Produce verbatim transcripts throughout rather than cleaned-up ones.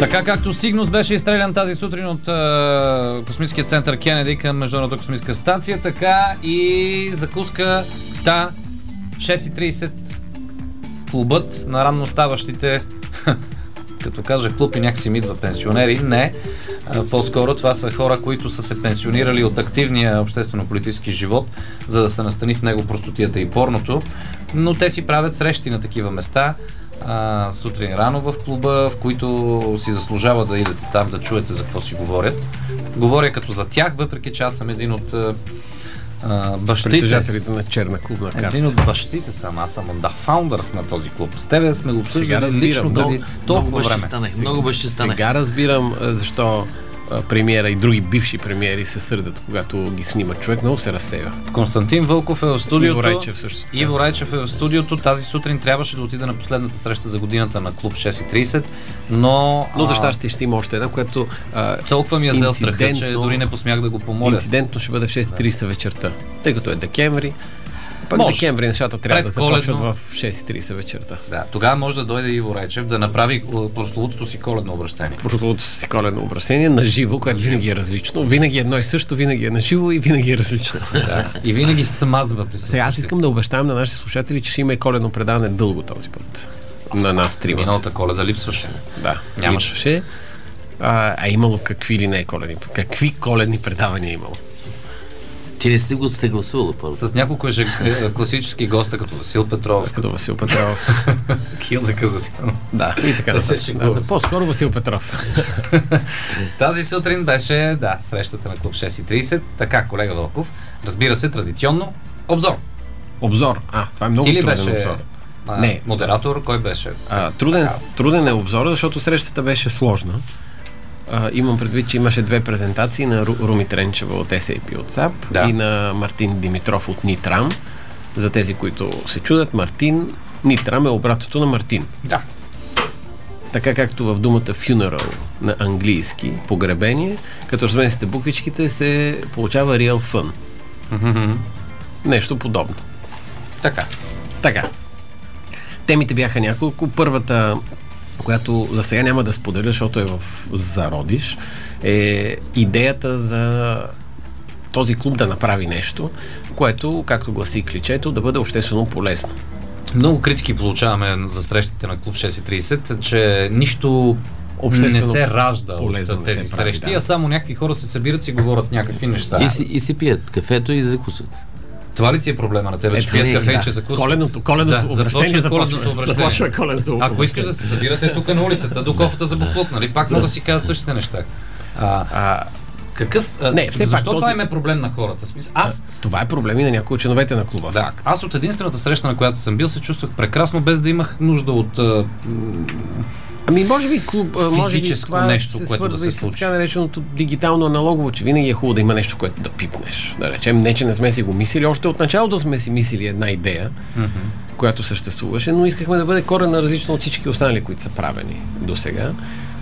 Така както Сигнус беше изстрелян тази сутрин от е, космическия център Кенеди към Международната космическа станция, така и закуска та шест и трийсет клубът на ранно ставащите, като кажа клуб и някакси ми идва пенсионери, не. По-скоро това са хора, които са се пенсионирали от активния обществено-политически живот, за да се настани в него простотията и порното, но те си правят срещи на такива места, а, сутрин рано в клуба, в които си заслужава да идете там да чуете за какво си говорят. Говоря като за тях, въпреки че аз съм един от а, бащите. Притежателите на черна клубна карта. Един от бащите съм, аз съм да фаундърс на този клуб. С тебе сме го обсъждали лично преди толкова време. Станах, много бащи станах. Сега разбирам защо премиера и други бивши премиери се сърдат, когато ги снима човек, много се разсева. Константин Вълков е в студиото. Иво Райчев също така. Иво Райчев е в студиото. Тази сутрин трябваше да отида на последната среща за годината на клуб шест и трийсет, но... Но за щастие ще има още една, която... А, толкова ми е взел страха, че дори не посмях да го помоля. Инцидентно ще бъде в шест и трийсет вечерта, тъй като е декември. Пък може. Декември нещата трябва да започват в шест и трийсет вечерта. Да, тогава може да дойде Иво Райчев да направи прословутото си коледно обращение. Прословутото си коледно обращение на живо, което винаги е различно. Винаги едно и също, винаги е на живо и винаги е различно. Да. И винаги се смазва при сега аз искам да обещавам на нашите слушатели, че ще има и коледно предаване дълго този път. На нас тримата. Миналата Коледа липсваше. Да, липсваше. А, а имало какви ли не е коледни. Какви коледни предавания е имало? Ти не си го съгласувал първо. С няколко еже, класически госта, като Васил Петров. Като Васил Петров. Хилзака за силно. Да, и така да се да, да, по-скоро Васил Петров. Тази сутрин беше, да, срещата на клуб шест и трийсет. Така, колега Вълков. Разбира се, традиционно, обзор. Обзор. А, това е много Ти ли труден беше обзор. А, не. Модератор, кой беше? А, труден, труден е обзор, защото срещата беше сложна. Uh, имам предвид, че имаше две презентации на Ру, Руми Тренчева от Ес Ей Пи от САП да. И на Мартин Димитров от Нитрам. За тези, които се чудят, Мартин, Нитрам е обратното на Мартин. Да. Така както в думата funeral на английски, погребение, като разместите буквичките, се получава real fun. Mm-hmm. Нещо подобно. Така. Така. Темите бяха няколко. Първата, която за сега няма да споделя, защото е в зародиш, е идеята за този клуб да направи нещо, което, както гласи кличето, да бъде обществено полезно. Много критики получаваме за срещите на клуб шест и трийсет, че нищо не се ражда от тези срещи, да. А само някакви хора се събират и говорят някакви неща. И си, и си пият кафето и закусват. Това ли ти е проблема на тебе, е, че пият кафе да. И че закусват? Коленото, коленото да, обращение започва. Започва коленото обращение. Ако искаш да се събирате тук на улицата, до кофата за буклук, нали? Пак мога да си кажат същите неща. А, а, какъв... А, не, все защо пак, това този... им е проблем на хората? Аз... Това е проблем и на някои от членовете на клуба. Да. Аз от единствената среща, на която съм бил, се чувствах прекрасно, без да имах нужда от... А... Ами може би клуб, може би това нещо, се което свързва да се и случи. с така нареченото дигитално аналогово, че винаги е хубаво да има нещо, което да пипнеш. Да речем, не че не сме си го мислили, още от началото сме си мислили една идея, mm-hmm. която съществуваше, но искахме да бъде коренно различно от всички останали, които са правени до сега.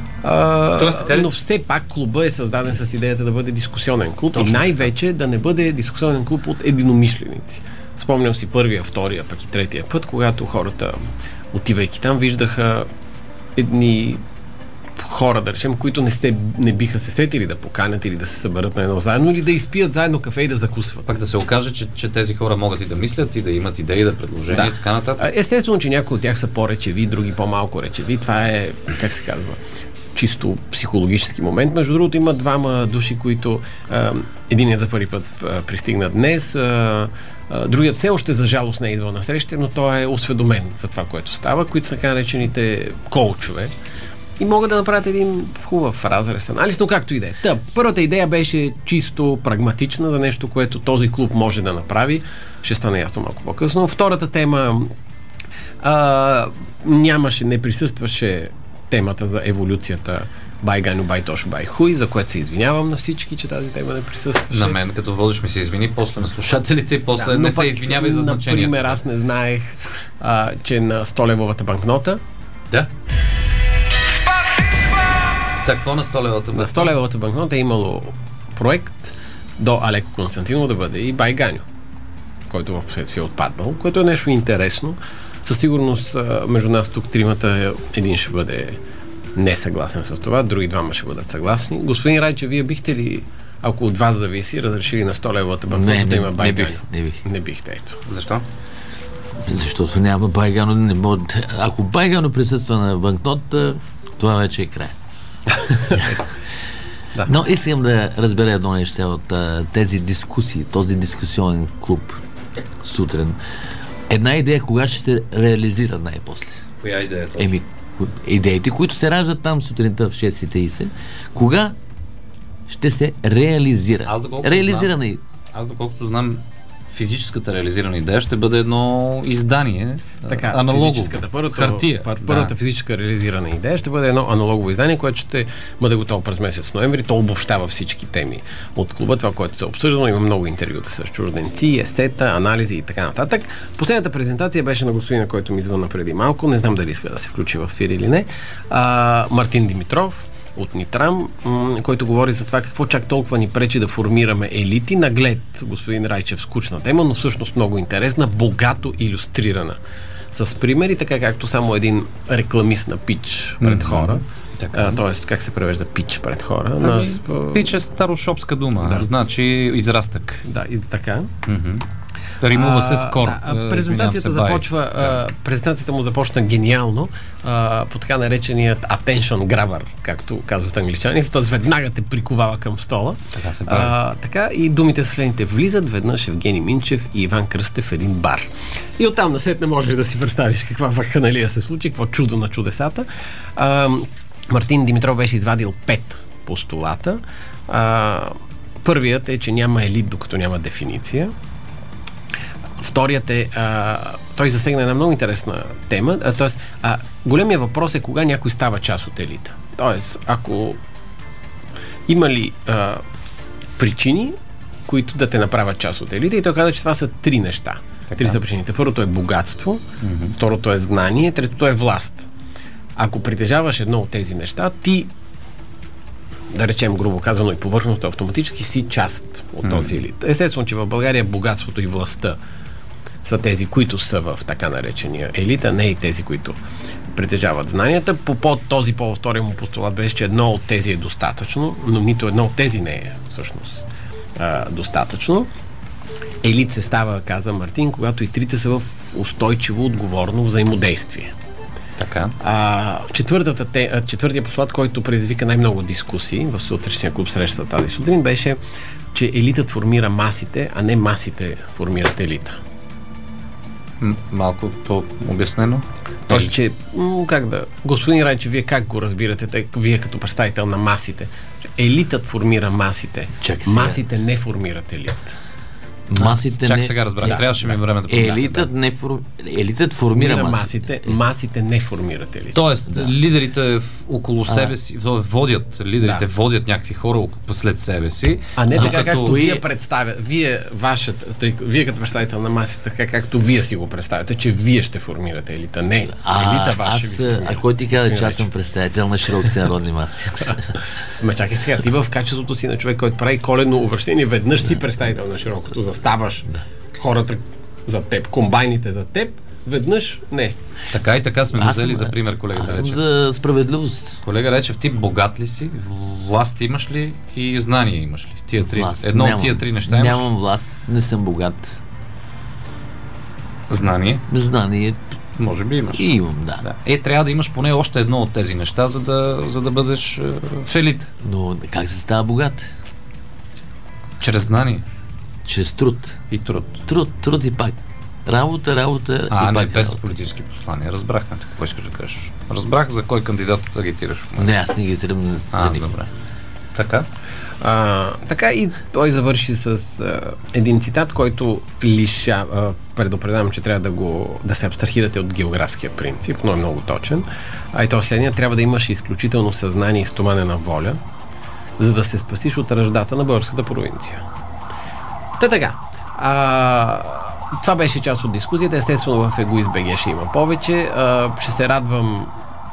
Но все пак клуба е създаден с идеята да бъде дискусионен клуб. Точно. И най-вече да не бъде дискусионен клуб от единомишленици. Спомням си първия, втория, пък и третия път, когато хората, отивайки там, виждаха едни хора, да речем, които не, сте, не биха се сетили да поканят или да се съберат на едно заедно, или да изпият заедно кафе и да закусват. Пак да се окаже, че, че тези хора могат и да мислят, и да имат идеи, да предложения да. И така нататък. Естествено, че някои от тях са по-речеви, други по-малко речеви. Това е, как се казва, чисто психологически момент. Между другото, има двама души, които а, единият за първи път а, пристигна днес, а, а, другият все още за жалост не е идвал на среща, но той е осведомен за това, което става, които са така наречените коучове и могат да направят един хубав разрез анализ, но както и да е. Та, първата идея беше чисто прагматична за нещо, което този клуб може да направи. Ще стане ясно малко по-късно. Втората тема а, нямаше, не присъстваше темата за еволюцията бай Ганю, бай Тошо, бай Хуй, за което се извинявам на всички, че тази тема не присъстваше. На мен, като водиш ми се извини, после на слушателите и после да, не се извинявай за значението. Например, аз не знаех, а, че на сто-левовата банкнота да. Так, какво на сто-левовата банкнота? На сто-левовата банкнота е имало проект до Алеко Константинов да бъде и бай Ганю, който в последствие е отпаднал, което е нещо интересно. Със сигурност между нас тук тримата един ще бъде не съгласен с това, други двама ще бъдат съгласни. Господин Райчев, вие бихте ли, ако от вас зависи, разрешили на сто левовата банкнота да има байгани? Не, не бих. Не бихте, ето. Защо? Защото няма байгано. Не може... Ако байгано присъства на банкнота, това вече е край. Да. Но искам да разбера едно нещо от а, тези дискусии, този дискусионен клуб сутрин. Една идея кога ще се реализира най-после? Коя идея е това? Еми, идеите, които се раждат там сутринта в шест и трийсет, кога ще се реализира? Аз доколкото Реализирана знам, аз доколкото знам, физическата реализирана идея ще бъде едно издание, така, аналогово, физическата, първата, хартия. Пър, първата да. физическа реализирана идея ще бъде едно аналогово издание, което ще бъде готово през месец ноември. То обобщава всички теми от клуба, това, което се е обсъждано. Има много интервюта с чужденци, есета, анализи и така нататък. Последната презентация беше на господина, който ми звънна преди малко. Не знам дали иска да се включи в ефир или не. А, Мартин Димитров от Нитрам, м- който говори за това какво чак толкова ни пречи да формираме елити. Наглед, господин Райчев, скучна тема, но всъщност много интересна, богато илюстрирана. С примери, така както само един рекламист на пич пред Mm-hmm. хора. Така. А, тоест, как се превежда пич пред хора? Ами, Нас, пич е старошопска дума, Да. значи израстък. да, и така. Mm-hmm. Римува се с кор. А, а, презентацията, започва, а, презентацията му започна гениално а, по така нареченият attention grabber, както казват англичаните, т.е. веднага те приковава към стола. Така се прави. А, така и думите следните: влизат веднъж Евгений Минчев и Иван Кръстев в един бар. И оттам насетне можеш да си представиш каква вакханалия се случи, какво чудо на чудесата. А, Мартин Димитров беше извадил пет постулата. А, първият е, че няма елит, докато няма дефиниция. Вторият е, а, той засегна една много интересна тема, а, т.е. а, големия въпрос е кога някой става част от елита. Тоест, ако има ли а, причини, които да те направят част от елита, и той каза, че това са три неща. Така. Три са причините. Първото е богатство, Mm-hmm. второто е знание, третото е власт. Ако притежаваш едно от тези неща, ти, да речем грубо казано и повърхностно, автоматически си част от mm-hmm. този елит. Естествено, че в България богатството и властта са тези, които са в така наречения елит, а не и тези, които притежават знанията. По под този по-втория му постулат беше, че едно от тези е достатъчно, но нито едно от тези не е всъщност а, достатъчно. Елит се става, каза Мартин, когато и трите са в устойчиво, отговорно взаимодействие. Така. А, четвъртата те, четвъртия послат, който предизвика най-много дискусии в сутрешния клуб среща тази сутрин, беше, че елитът формира масите, а не масите формират елита. М- малко по-обяснено. Тоест, че, м- как да... Господин Райчев, вие как го разбирате, тъй, вие като представител на масите? Елитът формира масите. Чакай сега. Масите не формират елит. Масите Чак не... сега разбрах. Да, Трябваше ми да. времето. Елитът, не фор... Елитът формира Формира масите. масите, масите не формират елит. Тоест, Да. лидерите в- около А. себе си, водят, лидерите Да. водят някакви хора около- след себе си. А не така, като- както вие- вие представя, вие, вашата, тъй, вие като представител на масите, така както вие си го представяте, че вие ще формирате елита. Не, А, елита ваш ще ви аз, формира. а кой ти каза, че Иначе. аз съм представител на широките народни маси? Ма чакай сега, ти в качеството си на човек, който прави коледно обращение, веднъж си представител на широкото, заставаш хората за теб, комбайните за теб, веднъж не. Така и така сме го Аз съм, взели за пример, колега Аз съм Речев. за справедливост. Колега Речев, ти богат ли си? Власт имаш ли? И знание имаш ли? Тия три. Власт. Едно Нямам. от тия три неща имаш ли? Нямам власт, не съм богат. Знание? Знание Може би имаш. и имам, да. Да. Е, трябва да имаш поне още едно от тези неща, за да, за да бъдеш е, в елит. Но как се става богат? Чрез знание Чрез труд. и труд. Труд, труд и пак. Работа, работа А, и не, пак без работа. политически послания. Разбрахме какво искаш да кажеш. Разбрах за кой кандидат агитираш. Не, аз не ги тръгна А, за никого. добре. Така? А, така и той завърши с а, един цитат, който лиша, а, предупредавам, че трябва да го да се абстрахирате от географския принцип, но е много точен. А и то следния: трябва да имаш изключително съзнание и стоманена воля, за да се спасиш от ръждата на българската провинция. Та така. А, това беше част от дискусията. Естествено в Егоист БГ ще има повече. А, ще се радвам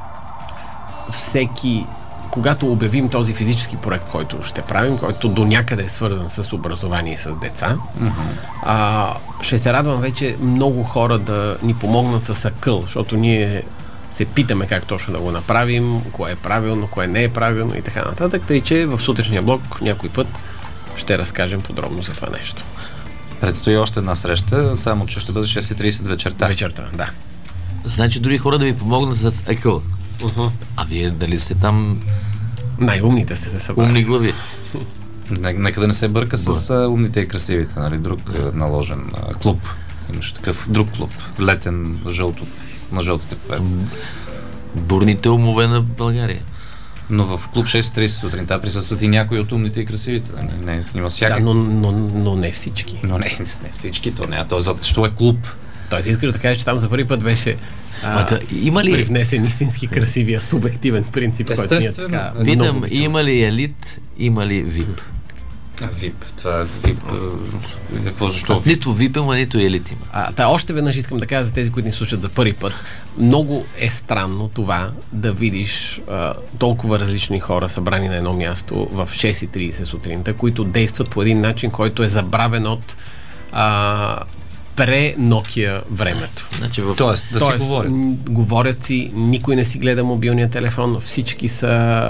всеки, когато обявим този физически проект, който ще правим, който до някъде е свързан с образование и с деца, mm-hmm. а, ще се радвам вече много хора да ни помогнат с акъл, защото ние се питаме как точно да го направим, кое е правилно, кое не е правилно и така нататък. Тъй, че в сутрешния блок някой път ще разкажем подробно за това нещо. Предстои още една среща, само че ще бъде шест и трийсет вечерта. Вечерта, да. Значи други хора да ви помогнат с екъл. Uh-huh. А вие дали сте там Най-умните сте се събрали. умни глави? Нека да не се бърка с а, умните и красивите, нали? Друг а, наложен а, клуб. Имаш такъв друг клуб. Летен, жълто, на жълтите поведе. Бурните умове на България. Но в клуб шест и трийсет сутринта присъстват и някои от умните и красивите. Не, не, има всякакви. Да, но, но, но не всички. Но не, не всички, то не е. То, защо е клуб? Той ти искаш да кажеш, че там за първи път беше а, А, има ли... привнесен истински красивия, субективен принцип, който ние така Питам, много има ли елит, има ли вип? А, вип. Това е вип. а, Какво, защо? Аз нито вип има, нито елит има. А, та, още веднъж искам да кажа за тези, които ни слушат за първи път. Много е странно това да видиш а, толкова различни хора събрани на едно място в шест и трийсет сутринта, които действат по един начин, който е забравен от а, пре-Nokia времето. Значи в... Тоест, да Тоест, си говорят. м- говорят си, никой не си гледа мобилния телефон, всички са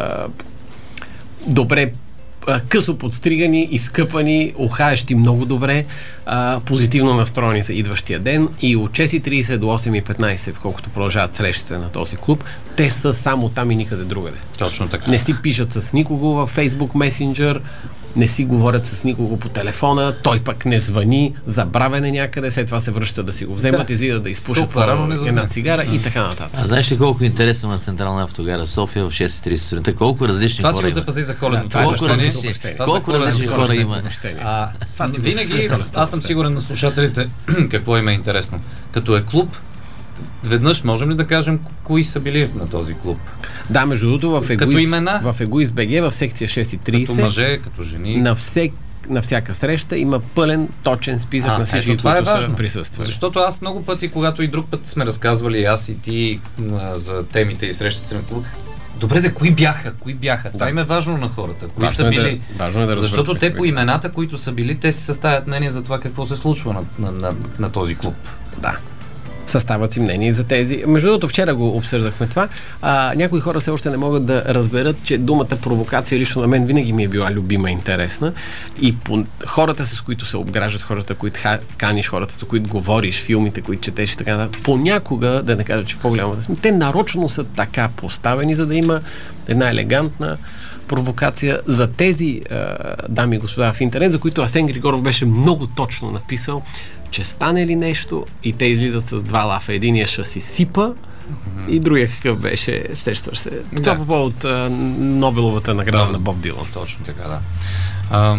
добре а, късо подстригани, изкъпани, ухаещи много добре, а, позитивно настроени за идващия ден и от шест и трийсет до осем и петнайсет, колкото продължават срещите на този клуб, те са само там и никъде другаде. Точно така. Не си пишат с никого във Facebook Messenger, не си говорят с никого по телефона, той пък не звъни, забравен е някъде, след това се връща да си го вземат, Да. излизат да изпушат Толкова рано не една звъни. цигара и така нататък. А знаеш ли колко е интересно на Централна автогара в София в шест и трийсет сутринта? Колко разлищни Това си хора го има? запази за коледното това е Колко обращение. различни, обращение. Това са колко коледни различни хора има? А, Това си го винаги, запази за коледното аз съм сигурен на слушателите какво им е интересно. Като е клуб, веднъж можем ли да кажем кои са били на този клуб? Да, между другото, в Като Егоист, имена? в Егоист БГ, в секция шест и трийсет, Като мъже, като жени. на, всек, на всяка среща има пълен, точен списък А, на всички, ето, това е които са важно. присъствали. Защото аз много пъти, когато и друг път сме разказвали аз и ти м, за темите и срещите на клуб, добре, да, кои бяха? Кои бяха? Това им е важно на хората. Кои Важно са е били? да, важно е да Защото разберат кои те са по били. имената, които са били, те си съставят мнение за това какво се случва на, на, на, на този клуб. Да. Съставят си мнение за тези. Между другото, вчера го обсъждахме това. А, някои хора все още не могат да разберат, че думата провокация лично на мен винаги ми е била любима и интересна. И по хората, с които се обграждат, хората, които ха, каниш, хората, с които говориш, филмите, които четеш и така нататък, понякога, да не кажа, че по-голямата сме, те нарочно са така поставени, за да има една елегантна провокация за тези а, дами и господа в интернет, за които Асен Григоров беше много точно написал, че стане ли нещо и те излизат с два лафа. Единия ще си сипа mm-hmm. и другия какъв беше, сещаш се. Да. Това по повод а, Нобеловата награда Да. на Боб Дилан. Точно така, да. А,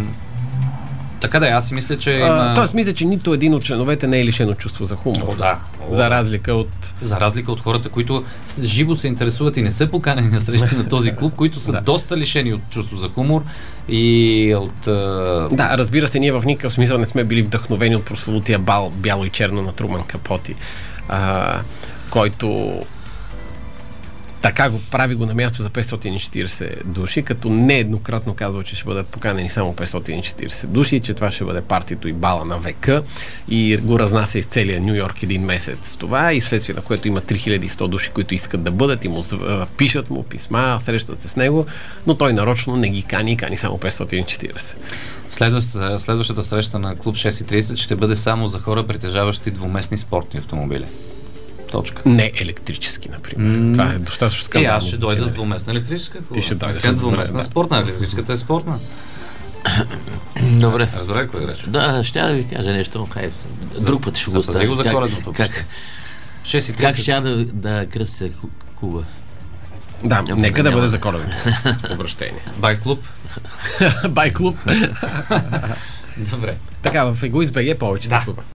така да, аз си мисля, че А, има... Тоест, мисля, че нито един от членовете не е лишен от чувство за хумор. О, да. О, За разлика от... За разлика от хората, които с- живо се интересуват и не са поканени на срещи на този клуб, които са Да. доста лишени от чувство за хумор и от... А... Да, разбира се, ние в никакъв смисъл не сме били вдъхновени от прословутия бал бяло и черно на Труман Капоти, а, който така го прави го на място за петстотин и четирийсет души, като нееднократно казва, че ще бъдат поканени само петстотин и четирийсет души, че това ще бъде партито и бала на века и го разнася из целия Ню Йорк един месец това и следствие на което има три хиляди и сто души, които искат да бъдат и му зв- пишат му писма, срещат се с него, но той нарочно не ги кани и кани само петстотин и четирийсет. Следващ, следващата среща на клуб шест и трийсет ще бъде само за хора, притежаващи двуместни спортни автомобили. Точка. Не електрически, например. М. Това е достатъчно Е, скандално. аз ще дойда с двуместна електрическа. Ти ще дойдеш Как с двуместна да. спортна? Електрическата е спортна. Добре. Разбирай какво играеш. Да, ще да ви кажа нещо. Хай, друг път ще го запази го за оставя. коледното Как, общо. как, шест и как трийсет. ще да, да кръстя клуба? Да, Няма, нека да няма. бъде за коледното обращение. Бай клуб. Бай клуб. Добре. Така, в Егоист БГ повече за клуба.